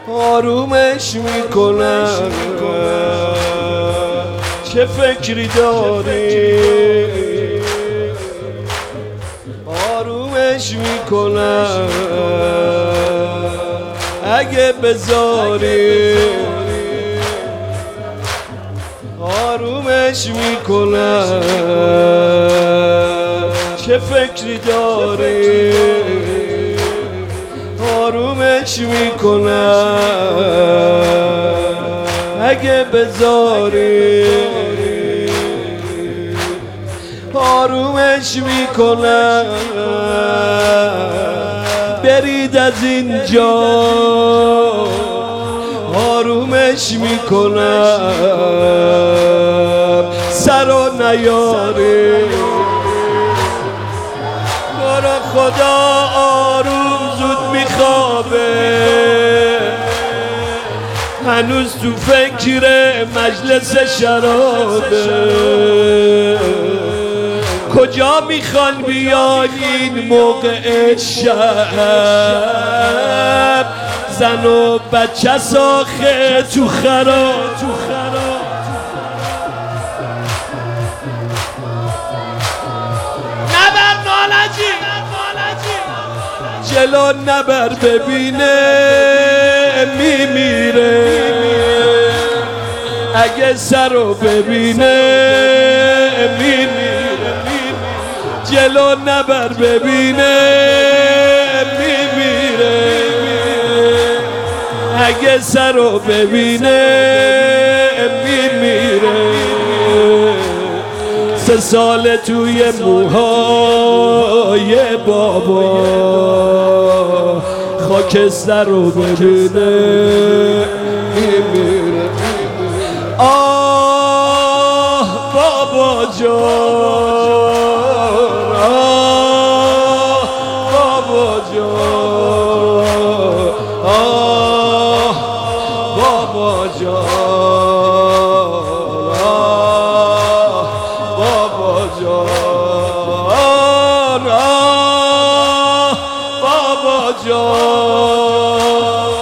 آرومش میکنم چه فکری داری؟ آرومش میکنم اگه بذاری، آرومش میکنم چه فکری داری؟ آرومش میکنم اگه بذاری، آرومش میکنم برید از اینجا، آرومش میکنم سر و نیاری. برو خدا آروم زود میخوابه، هنوز تو فکر مجلس شرابه. کجا میخوان بیان این موقع شب؟ زن و بچه ساخه تو خراب. نبر نالجی جلو نبر ببینه میمیره، اگه سر رو ببینه میمیره. جلو نبر ببینه میمیره، اگه سر رو ببینه میمیره. 3 سال توی موهای بابا خاکستر رو ببینه میمیره. آه بابا جان، آه بابا جان، آه بابا جان، آه بابا جان، آه بابا جان.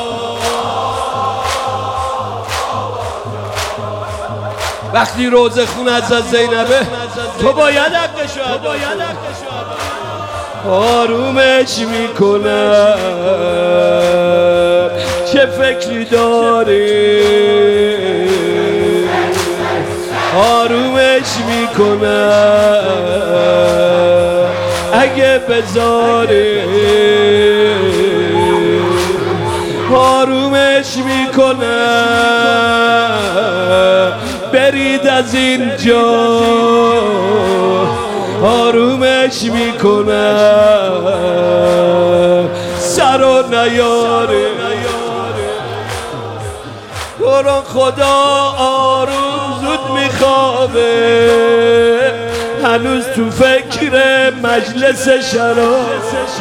وقتی روزه خون از زینبه تو باید حقشو ادا کنی. آرومش میکنم چه فکری داری؟ آرومش میکنم اگه بذاری، آرومش میکنم برید از اینجا، آرومش میکنم سر و نیاره. برو خدا آروم زود میخوابه، هنوز تو فکر مجلس شراب.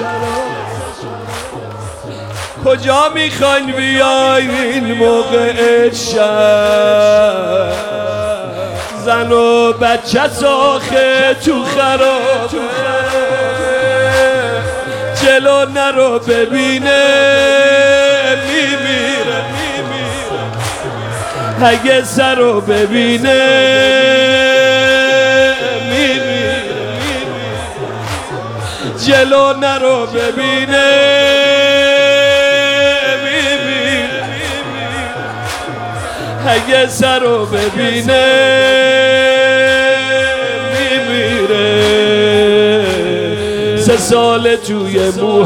کجا میخواین بیاین این موقع شب؟ زن و بچه ساخه تو خراب. جلو نرو ببینه میمیره، اگه سر رو ببینه میمیره. جلو نرو ببینه میمیره، اگه سر رو ببینه میمیره. 3 سال توی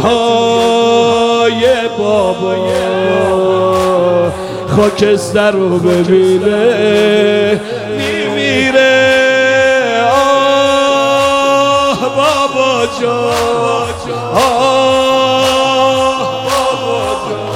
موهای بابا خاکستر رو ببینه میمیره. آه بابا جان، آه بابا جان.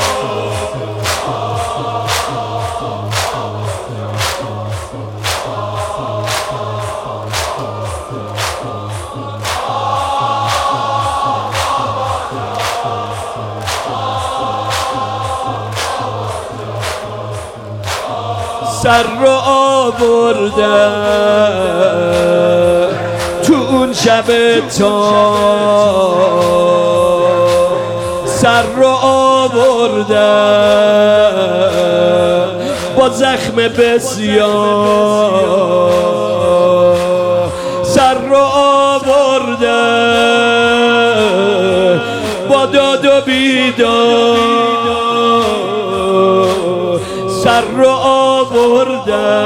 سر رو آوردم تو اون شب تار، سر رو آوردم با زخم بسیار سر رو آورده با داد و بیداد سر رو آورده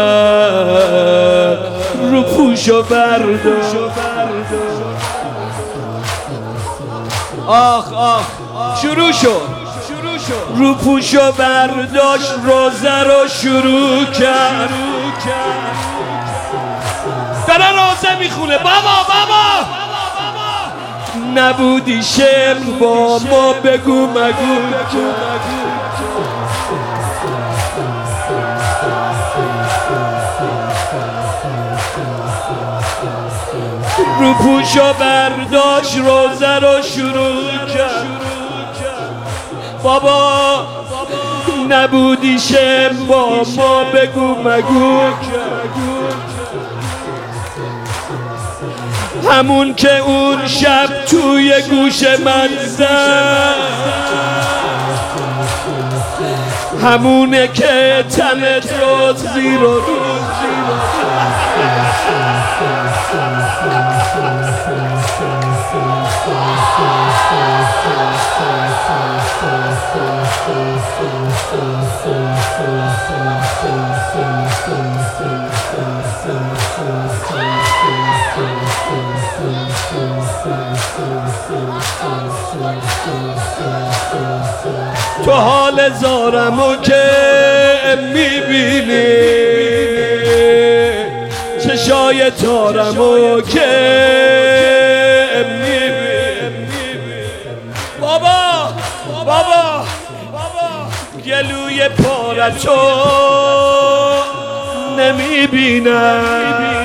رو پوشو برداشت. آخ آخ شروع شد رو پوشو برداشت روزه رو شروع کرد داره روزه میخونه بابا نبودی شعر با ما بگو مگو رو پوشو برداشت روزه رو شروع کرد بابا نبودی شعر با ما بگو مگو همون که اون شب توی گوش من زد همونه که تنت رو زیر و رو تو حال زارمو که میبینی چشای تارمو که میبینی بابا گلوی پارتو نمیبینم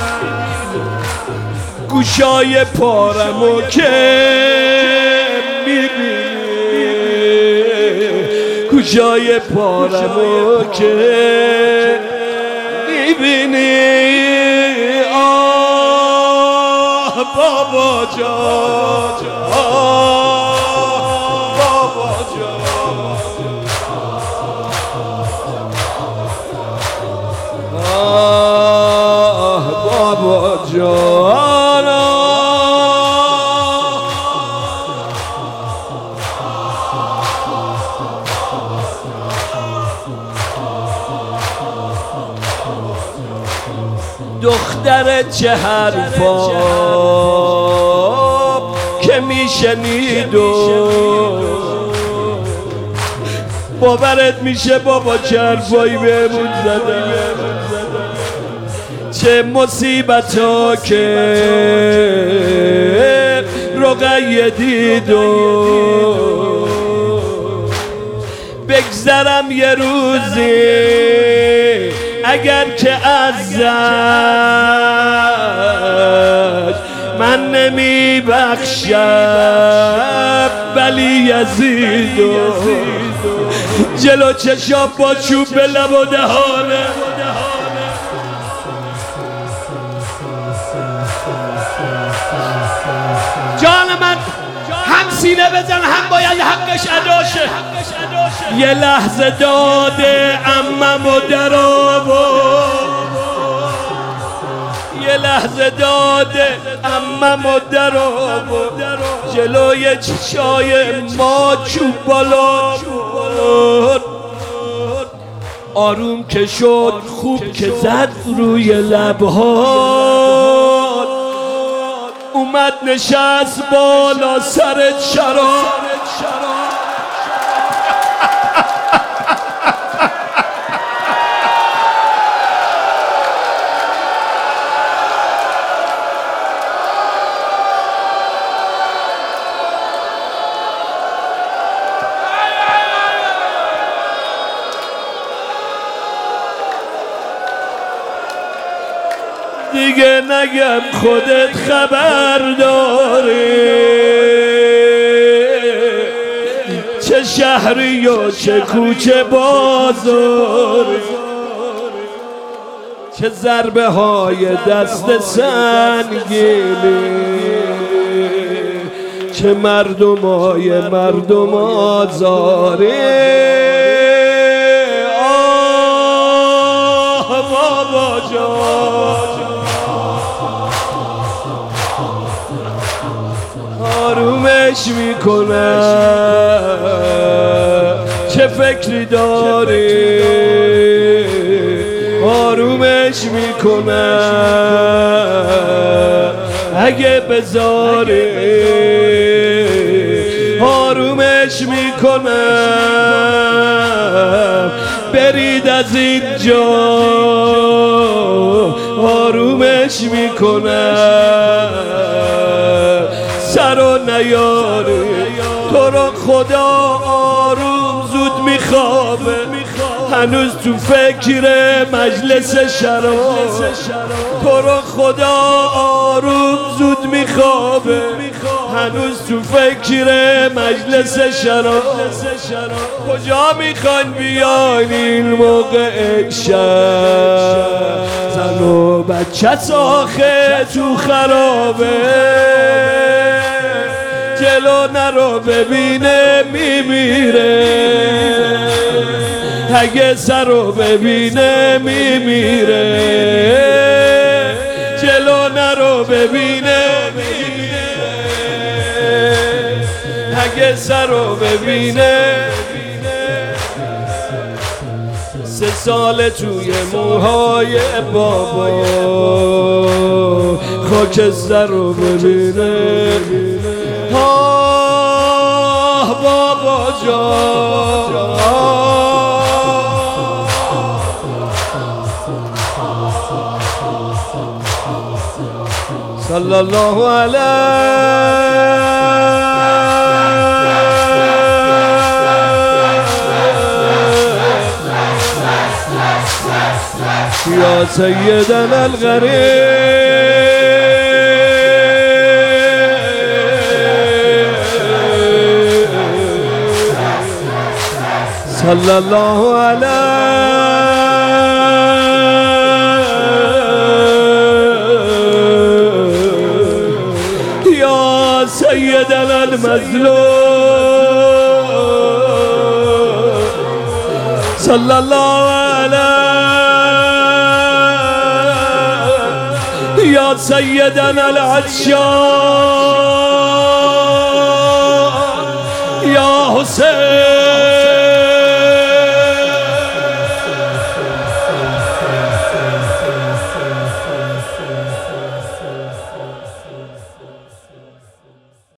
گوشای پارمو که میبینی گوشای پارمو که میبینی آه بابا جان بابا جان آه بابا جان دختر چه حرفا که میشنید و باورت میشه بابا چه حرفایی بهمون زدن چه مصیبتا که رقیه دید و بگذرم یه روزی اگر که ازش من نمی بخشم ولی یزید و جلو چشم با چوب به لب و دهانه جان من هم سینه بزن هم باید حقش اداشه یه لحظه داده عمم و در آورد یه لحظه داده عمم و در آورد جلوی چشای ما چوب بالا آروم که شد خوب که زد روی لبها اومد نشست بالا سر شراب دیگه نگم خودت خبر داری چه شهری و چه کوچه بازاری چه ضربه های دست سنگینی چه مردم آزاری آرومش میکنم چه فکری داری آرومش میکنم اگه بذاری آرومش میکنم برید از اینجا آرومش میکنم سر و نیاری تو رو خدا آروم زود میخوابه هنوز تو فکر مجلس شراب تو رو خدا آروم زود میخوابه هنوز تو فکر مجلس شراب کجا میخوان بیان این موقع شب زن و بچه آخه تو خرابه جلو نرو ببینه میمیره اگه سر رو ببینه میمیره جلو نرو ببینه میمیره اگه سر رو ببینه 3 سال توی موهای بابا خاکستر رو ببینه آه بابا جان صلی الله علیه یا سیدنا الغریب صلی الله علیه یا سیدنا المظلوم صلی الله علیه یا سیدنا العطشان یا حسین